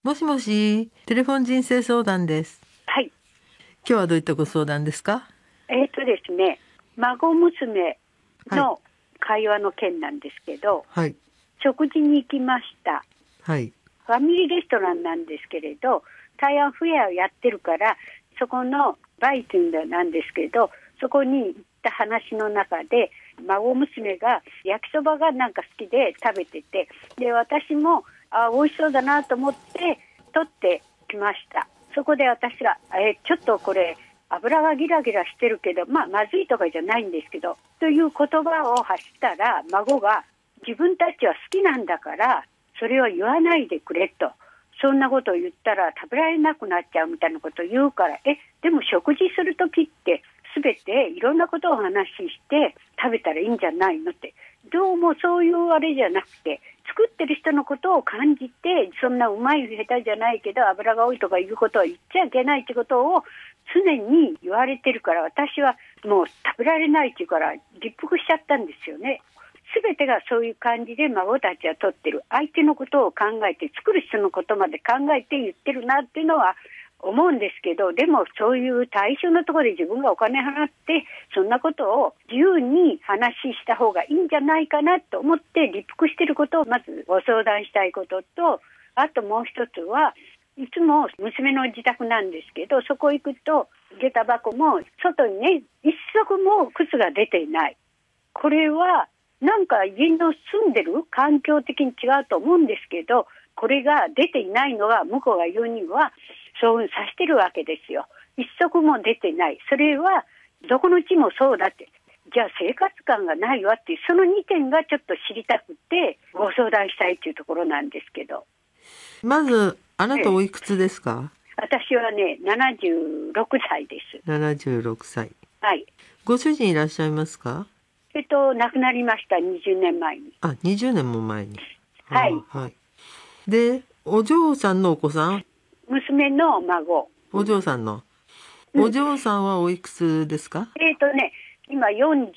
もしもし、テレフォン人生相談です。 はい。 今日はどういったご相談ですか？ ですね、孫娘の会話の件なんですけど、 はい。 食事に行きました。 はい。 ファミリーレストランなんですけれど、台湾フェアをやってるから、そこのバイキングなんですけど、そこに行った話の中で、孫娘が焼きそばがなんか好きで食べてて、で、私も美味しそうだなと思って取ってきました。そこで私がちょっとこれ油がギラギラしてるけど、まずいとかじゃないんですけどという言葉を発したら、孫が自分たちは好きなんだからそれを言わないでくれと、そんなことを言ったら食べられなくなっちゃうみたいなことを言うから、でも食事するときって全ていろんなことを話して食べたらいいんじゃないのって、どうもそういうあれじゃなくて、作ってる人のことを感じて、そんなうまい下手じゃないけど油が多いとかいうことを言っちゃいけないってことを常に言われてるから、私はもう食べられないっていうから立腹しちゃったんですよね。全てがそういう感じで孫たちは取ってる、相手のことを考えて、作る人のことまで考えて言ってるなっていうのは思うんですけど、でもそういう対象のところで自分がお金払ってそんなことを自由に話した方がいいんじゃないかなと思って立腹していることをまずご相談したいことと、あともう一つはいつも娘の自宅なんですけど、そこ行くと下駄箱も外にね、一足も靴が出ていない。これはなんか家の住んでる環境的に違うと思うんですけど、これが出ていないのは向こうが言うにはそういうふうに指してるわけですよ。一足も出てない。それはどこの地もそうだって。じゃあ生活感がないわっていう、その2点がちょっと知りたくてご相談したいというところなんですけど。 まずあなたおいくつですか？ 私はね、76歳です。 76歳。 はい。 ご主人いらっしゃいますか？ 亡くなりました。20年前に。 20年も前に。 はい。 はい。で、お嬢さんのお子さん？ 娘の孫。 お嬢さんの。お嬢さんはおいくつですか？ 今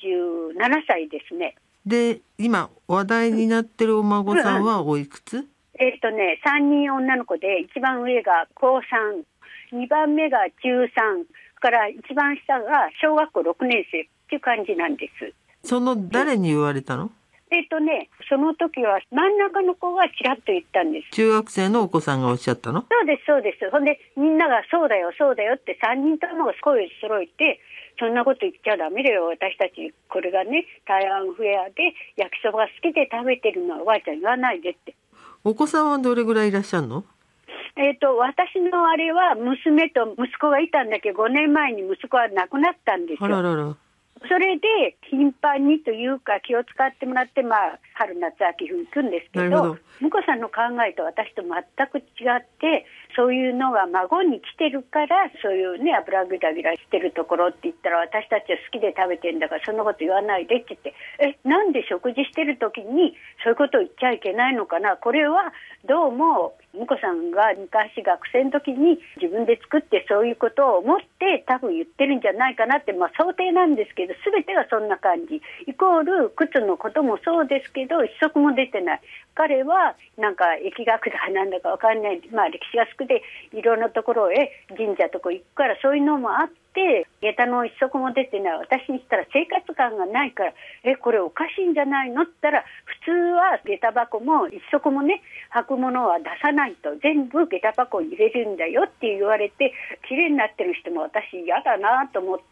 47歳ですね。 で、今話題になってるお孫さんはおいくつ ？3人女の子で、一番上が高3、2番目が中3から一番下が小学校6年生っていう感じなんです。 その誰に言われたの？ その時は真ん中の子がちらっと言ったんです。 中学生のお子さんがおっしゃったの？ そうですそうです。ほんでみんながそうだよそうだよって3人ともが声を揃えて、そんなこと言っちゃダメだよ、私たちこれがね台湾フェアで焼きそばが好きで食べてるのはおばあちゃん言わないでって。 お子さんはどれぐらいいらっしゃるの？ 私のあれは娘と息子がいたんだけど、5年前に息子は亡くなったんですよ。 あららら。 それで頻繁にというか気を使ってもらって、春夏秋冬行くんですけど、婿さんの考えと私と全く違って、そういうのが孫に来てるから、そういうね油ギラギラしてるところって言ったら、私たちは好きで食べてんだからそんなこと言わないでって言って、なんで食事してる時にそういうことを言っちゃいけないのかな。これはどうも婿さんが昔学生の時に自分で作ってそういうことを思って多分言ってるんじゃないかなって、想定なんですけど、全てがそんな感じ。イコール靴のこともそうですけど、一足も出てない。彼はなんか疫学だなんだかわかんない、歴史が好きでいろんなところへ神社とか行くから、そういうのもあって下駄の一足も出てない。私にしたら生活感がないから、これおかしいんじゃないのって言ったら、普通は下駄箱も一足もね履くものは出さないと、全部下駄箱に入れるんだよって言われて、綺麗になってる人も私嫌だなと思って、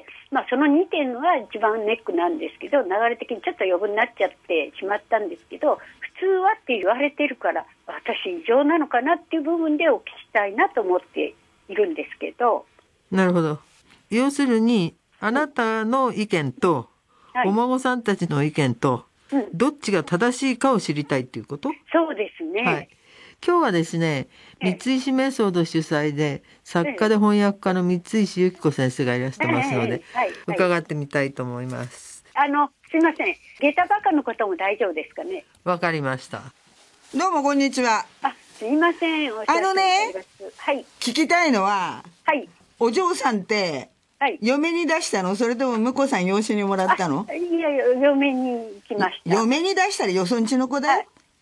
その2点は一番ネックなんですけど、流れ的にちょっと余分になっちゃってしまったんですけど、普通はって言われてるから私異常なのかなっていう部分でお聞きしたいなと思っているんですけど。 なるほど。要するにあなたの意見と、お孫さんたちの意見と、どっちが正しいかを知りたいっていうこと？ そうですね。 はい。今日はですね、三石メソッド主催で作家で翻訳家の三石由紀子先生がいらしてますので、伺ってみたいと思います。 すいません、下駄バカのことも大丈夫ですかね？ わかりました。 どうもこんにちは。 すいません。 聞きたいのは、お嬢さんって嫁に出したの？それとも婿さん養子にもらったの？ いや嫁に来ました。 嫁に出したらよそんちの子だよ。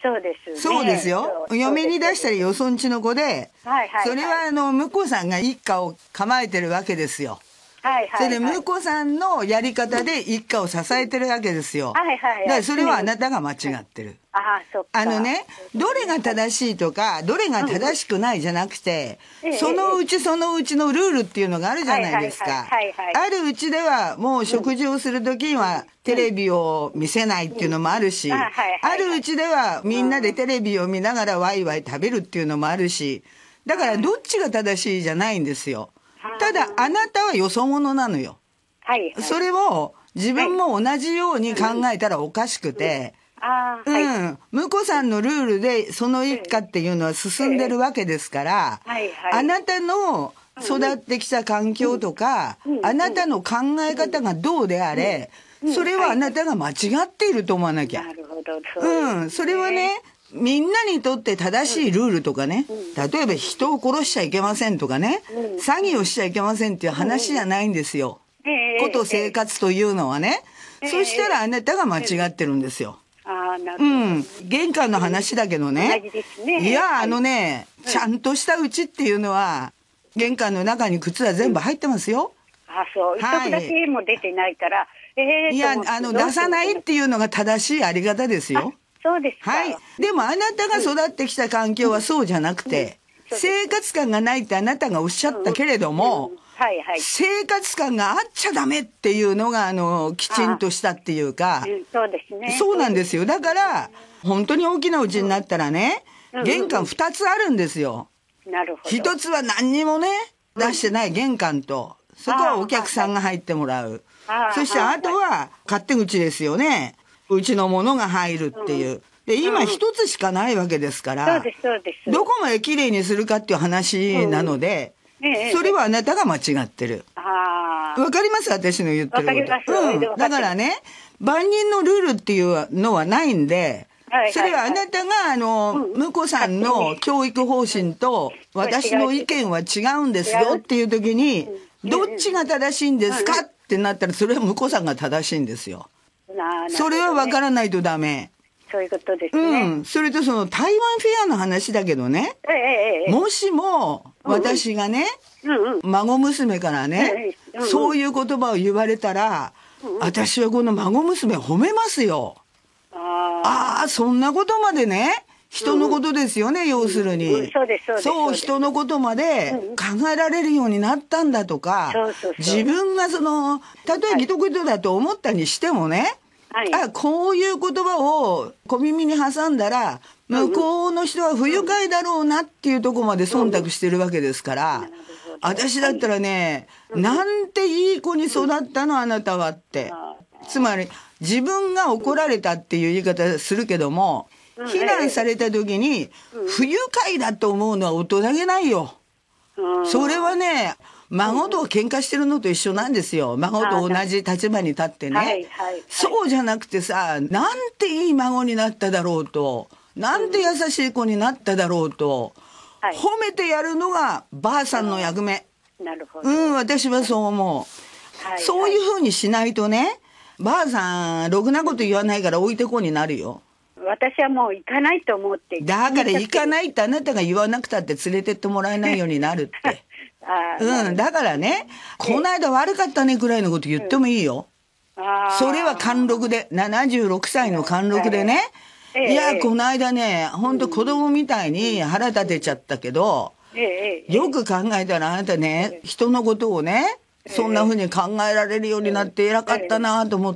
そうですね。 そうですよ。嫁に出したらよそんちの子で、それは婿さんが一家を構えてるわけですよ。それで婿さんのやり方で一家を支えてるわけですよ。だからそれはあなたが間違ってる。どれが正しいとかどれが正しくないじゃなくて、そのうちのルールっていうのがあるじゃないですか。あるうちではもう食事をする時にはテレビを見せないっていうのもあるし、あるうちではみんなでテレビを見ながらワイワイ食べるっていうのもあるし、だからどっちが正しいじゃないんですよ。ただあなたはよそ者なのよ。それを自分も同じように考えたらおかしくて、婿さんのルールでその一家っていうのは進んでるわけですから、あなたの育ってきた環境とか、あなたの考え方がどうであれ、それはあなたが間違っていると思わなきゃ。それはね、みんなにとって正しいルールとかね、例えば人を殺しちゃいけませんとかね、詐欺をしちゃいけませんっていう話じゃないんですよ。こと生活というのはね。そしたらあなたが間違ってるんですよ。玄関の話だけどね。いや、ちゃんとした家っていうのは、玄関の中に靴は全部入ってますよ。 そう。一足だけも出てないから。 いや、出さないっていうのが正しいあり方ですよ。 そうですか。 でもあなたが育ってきた環境はそうじゃなくて、生活感がないってあなたがおっしゃったけれども、生活感があっちゃダメっていうのがきちんとしたっていうか、 そうですね。 そうなんですよ。だから本当に大きな家になったらね、玄関2つあるんですよ。 なるほど。 1つは何にもね出してない玄関と、そこはお客さんが入ってもらう。そしてあとは勝手口ですよね。うちのものが入るっていう。で、今一つしかないわけですから、どこまできれいにするかっていう話なので、それはあなたが間違ってる。わかります？私の言ってること。だからね、万人のルールっていうのはないんで、それはあなたが婿さんの教育方針と私の意見は違うんですよっていう時に、どっちが正しいんですかってなったら、それは婿さんが正しいんですよ。それは分からないとダメ。 そういうことですね。 それとその台湾フェアの話だけどね、もしも私がね、孫娘からね、そういう言葉を言われたら、私はこの孫娘褒めますよ。そんなことまでね、人のことですよね、要するに。そう、人のことまで考えられるようになったんだとか、自分がたとえギトギトだと思ったにしてもね、こういう言葉を小耳に挟んだら、向こうの人は不愉快だろうなっていうところまで忖度してるわけですから、私だったらね、なんていい子に育ったのあなたはって。つまり、自分が怒られたっていう言い方するけども、非難された時に、不愉快だと思うのは大人げないよ。それはね、孫と喧嘩してるのと一緒なんですよ。孫と同じ立場に立ってね。そうじゃなくてさ、なんていい孫になっただろうと、なんて優しい子になっただろうと、褒めてやるのがばあさんの役目。私はそう思う。そういうふうにしないとね、ばあさん、ろくなこと言わないから置いてこになるよ。 私はもう行かないと思って。 だから行かないってあなたが言わなくたって連れてってもらえないようになるって。だからね、この間悪かったねくらいのこと言ってもいいよ。それは貫禄で、76歳の貫禄でね、いや、この間ね、ほんと子供みたいに腹立てちゃったけど、よく考えたらあなたね、人のことをね、そんな風に考えられるようになって偉かったなと思って、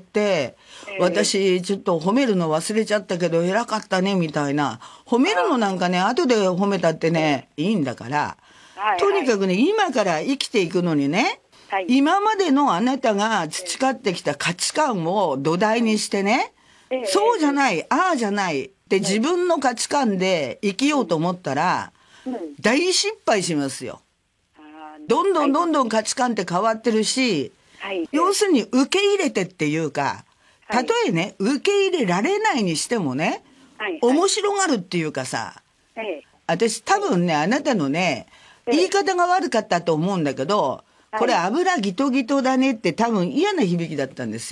私ちょっと褒めるの忘れちゃったけど偉かったねみたいな。褒めるのなんかね、後で褒めたってね、いいんだから。とにかくね、今から生きていくのにね、今までのあなたが培ってきた価値観を土台にしてね、そうじゃない、ああじゃないって自分の価値観で生きようと思ったら、大失敗しますよ。どんどん価値観って変わってるし、要するに受け入れてっていうか、たとえね、受け入れられないにしてもね、面白がるっていうかさ、私多分ね、あなたのね、言い方が悪かったと思うんだけど、これ油ギトギトだねって多分嫌な響きだったんですよ。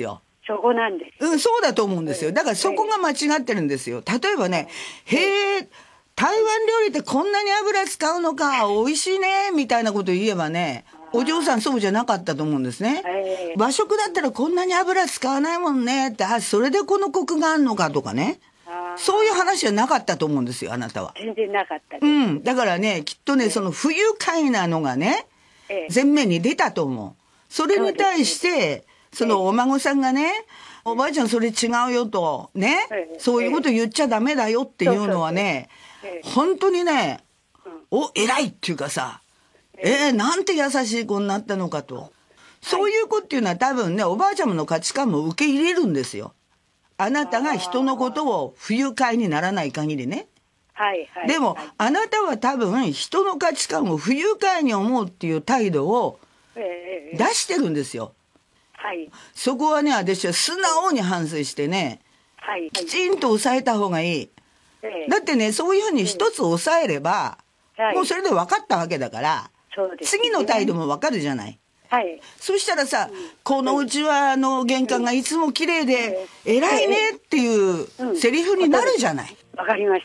そこなんです。 そうだと思うんですよ。だからそこが間違ってるんですよ。例えばね、台湾料理ってこんなに油使うのか、美味しいね、みたいなこと言えばね、お嬢さんそうじゃなかったと思うんですね。和食だったらこんなに油使わないもんねって、それでこのコクがあるのかとかね。そういう話はなかったと思うんですよ、あなたは。 全然なかったです。 だからね、きっとね、その不愉快なのがね、前面に出たと思う。それに対して、そのお孫さんがね、おばあちゃんそれ違うよと、ね、そういうこと言っちゃダメだよっていうのはね、本当にね、偉いっていうかさ、なんて優しい子になったのかと。そういう子っていうのは多分ね、おばあちゃんの価値観も受け入れるんですよ。あなたが人のことを不愉快にならない限りね。でも、あなたは多分人の価値観を不愉快に思うっていう態度を出してるんですよ。そこはね、私は素直に反省してね、きちんと抑えた方がいい。だってね、そういうふうに一つ抑えれば、もうそれで分かったわけだから、次の態度も分かるじゃない。そしたらさ、このうちは玄関がいつも綺麗で偉いねっていうセリフになるじゃない。 わかりました。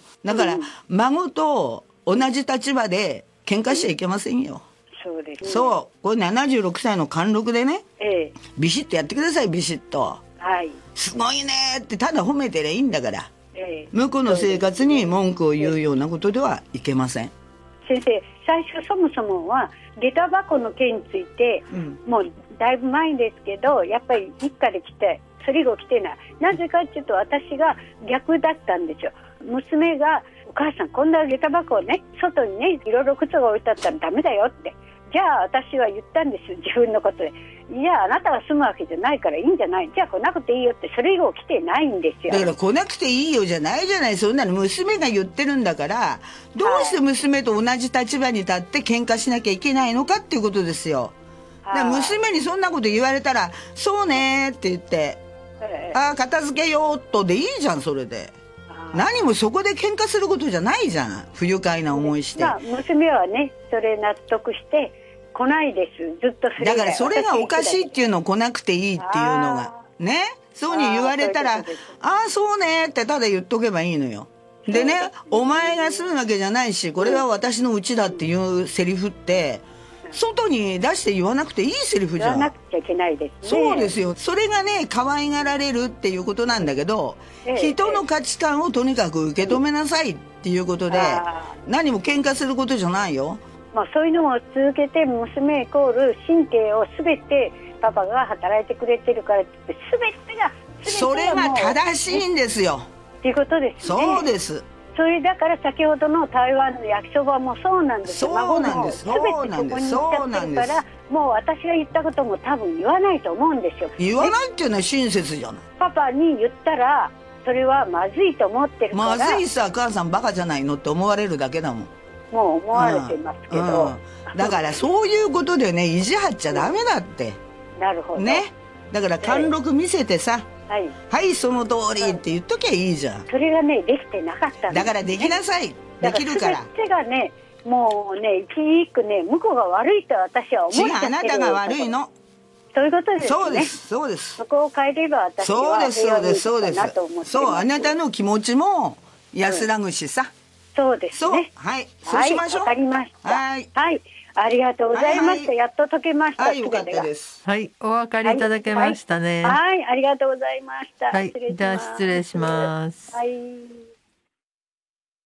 だから、孫と同じ立場で喧嘩しちゃいけませんよ。 そうですね。 そう。これ76歳の貫禄でね、ビシッとやってください、ビシッと。すごいねってただ褒めてりゃいいんだから。向こうの生活に文句を言うようなことではいけません。 先生、最初そもそもは下駄箱の件について、もうだいぶ前ですけど、やっぱり一家で来てそれ以後来てない。なぜかっていうと、私が逆だったんですよ。娘が、お母さんこんな下駄箱をね、外にね、いろいろ靴が置いてあったらダメだよって。じゃあ私は言ったんです、自分のことで。いや、あなたが住むわけじゃないからいいんじゃない。じゃあ来なくていいよって、それ以後来てないんですよ。 だから来なくていいよじゃないじゃない。そんなの娘が言ってるんだから、どうして娘と同じ立場に立って喧嘩しなきゃいけないのかっていうことですよ。だから娘にそんなこと言われたら、そうねって言って、片付けようとでいいじゃん、それで。何もそこで喧嘩することじゃないじゃん。不愉快な思いして。 娘はね、それ納得して来ないです。ずっとそれだからそれがおかしいっていうのを来なくていいっていうのがね、そうに言われたら、そうねってただ言っとけばいいのよ。でね、お前が住むわけじゃないし、これは私の家だっていうセリフって外に出して言わなくていいセリフじゃん。 言わなくちゃいけないですね。そうですよ。それがね、可愛がられるっていうことなんだけど、人の価値観をとにかく受け止めなさいっていうことで、何も喧嘩することじゃないよ。 そういうのを続けて、娘イコール神経を全てパパが働いてくれてるからって、全てがそれが正しいんですよっていうことですね。 そうです。 それだから先ほどの台湾の焼きそばもそうなんですよ。 そうなんです。 全てここに行っちゃってるから、もう私が言ったことも多分言わないと思うんですよ。 言わないっていうのは親切じゃない。 パパに言ったらそれはまずいと思ってるから。 まずいさ、母さんバカじゃないのって思われるだけだもん。 もう思われてますけど、 だからそういうことでね、意地張っちゃダメだって。 なるほどね。だから貫禄見せてさ、はい、その通りって言っときゃいいじゃん。 それがね、できてなかったんです、ね。だからできなさい。できるから。 全てがね、もうね、一一句ね、向こうが悪いと私は思っちゃってる。 違う、あなたが悪いの。 そういうことですね。 そうです、そうです。 そこを変えれば私は平和でいいかなと思ってます。 そう、あなたの気持ちも安らぐしさ。 そうですね。 はい、そうしましょう。 わかりました。 はい。 ありがとうございました。やっと解けました。 はい、よかったです。 はい、お分かりいただけましたね。 はい、ありがとうございました。 はい、じゃあ失礼します。 はい。